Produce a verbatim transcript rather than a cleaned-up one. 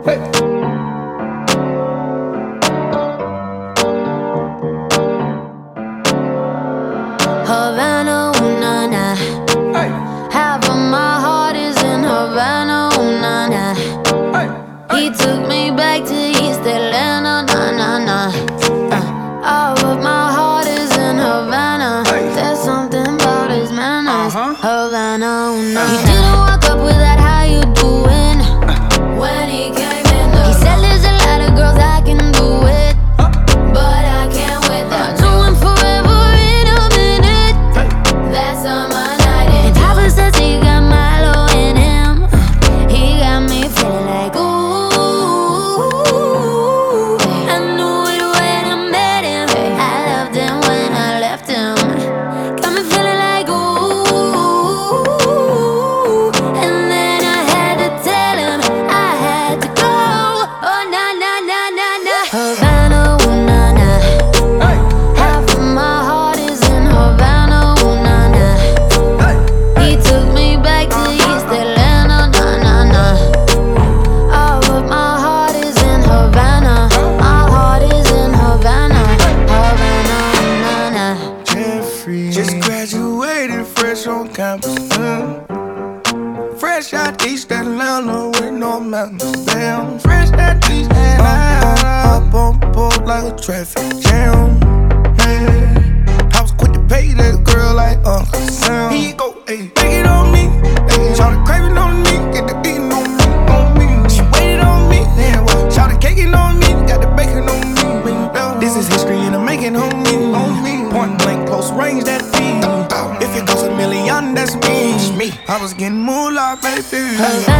Hey. Havana, ooh, nah, nah. Hey. Half of my heart is in Havana, ooh, nah, nah. Hey. He took me back to East Atlanta, nah, nah, nah. Uh, all of my heart is in Havana. Hey. There's something about his manners. Uh-huh. Havana, ooh, nah, Uh-huh. He didn't walk up with that, how you doing? Uh. When he came in the He said there's a lot of girls I can do it, Huh? but I can't with that. Do him forever in a minute. Hey. That summer night in And Papa says he got Milo in him. He got me feeling like ooh. I knew it when I met him. I loved him when I left him. Got me feeling like ooh. And then I had to tell him I had to go. Oh na na na na na. Havana, ooh na na. Hey. Half of my heart is in Havana, ooh na na. Hey. He took me back to East Atlanta, nah, nah, nah. All of my heart is in Havana. My heart is in Havana. Havana, nah, nah. Jeffrey just graduated fresh on campus. Mm. Fresh out East Atlanta with no mountains. Damn, fresh out East Atlanta. Up on board like a traffic jam. Man, I was quick to pay that girl like Uncle Sam. Here you go, ayy, take it on me. Ayy, shout the craving on me, get the beating on me, on me. She waited on me, yeah, well, shout the caking on me, got the bacon on me. This is history and I'm making on me, on me. Point blank, close range, that feed. If it goes a million, that's me. I was getting moolah, baby.